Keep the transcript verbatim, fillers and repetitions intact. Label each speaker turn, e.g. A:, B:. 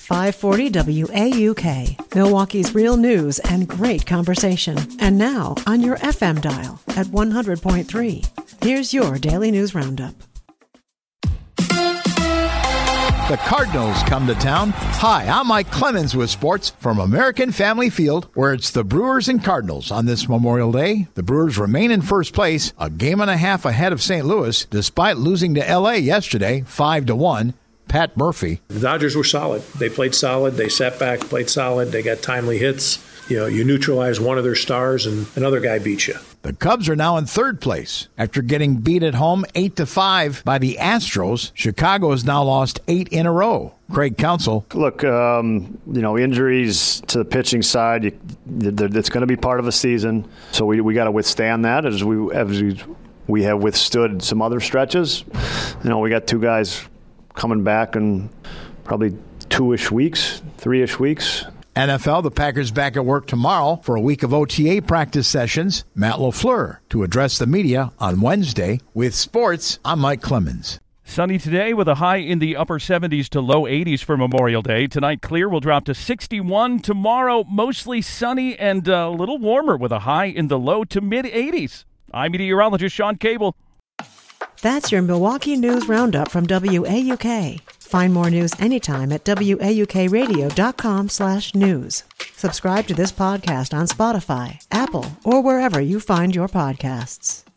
A: five forty W A U K, Milwaukee's real news and great conversation. And now on your F M dial at one hundred point three. Here's your Daily News Roundup.
B: The Cardinals come to town. Hi, I'm Mike Clemens with sports from American Family Field, where it's the Brewers and Cardinals on this Memorial Day. The Brewers remain in first place, a game and a half ahead of Saint Louis, despite losing to L A yesterday, five to one. Pat Murphy.
C: The Dodgers were solid. They played solid. They sat back, played solid. They got timely hits. You know, you neutralize one of their stars and another guy beats you.
B: The Cubs are now in third place. After getting beat at home eight to five by the Astros, Chicago has now lost eight in a row. Craig Counsell.
D: Look, um, you know, injuries to the pitching side, you, it's going to be part of a season. So we we got to withstand that as we as we, we have withstood some other stretches. You know, we got two guys coming back in probably two-ish weeks, three-ish weeks.
B: N F L, the Packers back at work tomorrow for a week of O T A practice sessions. Matt LaFleur to address the media on Wednesday. With sports, I'm Mike Clemens.
E: Sunny today with a high in the upper seventies to low eighties for Memorial Day. Tonight, clear will drop to sixty-one. Tomorrow, mostly sunny and a little warmer with a high in the low to mid-eighties. I'm meteorologist Sean Cable.
A: That's your Milwaukee News Roundup from W A U K. Find more news anytime at W A U K radio dot com slash news. Subscribe to this podcast on Spotify, Apple, or wherever you find your podcasts.